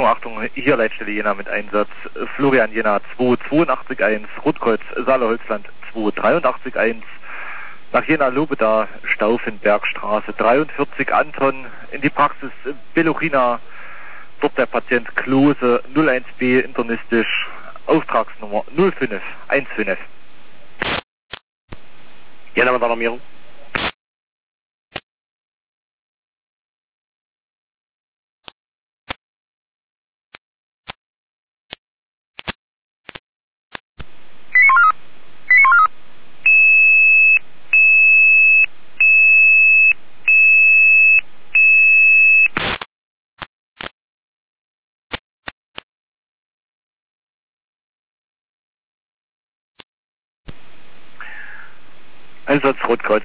Achtung, hier Leitstelle Jena mit Einsatz. Florian Jena 2881, Rotkreuz Saale-Holzland 2881, nach Jena Lobeda, Stauffenbergstraße 43 Anton, in die Praxis Belochina, dort der Patient Klose 01B internistisch, Auftragsnummer 0515. Jena mit Alarmierung. Einsatz Rotkreuz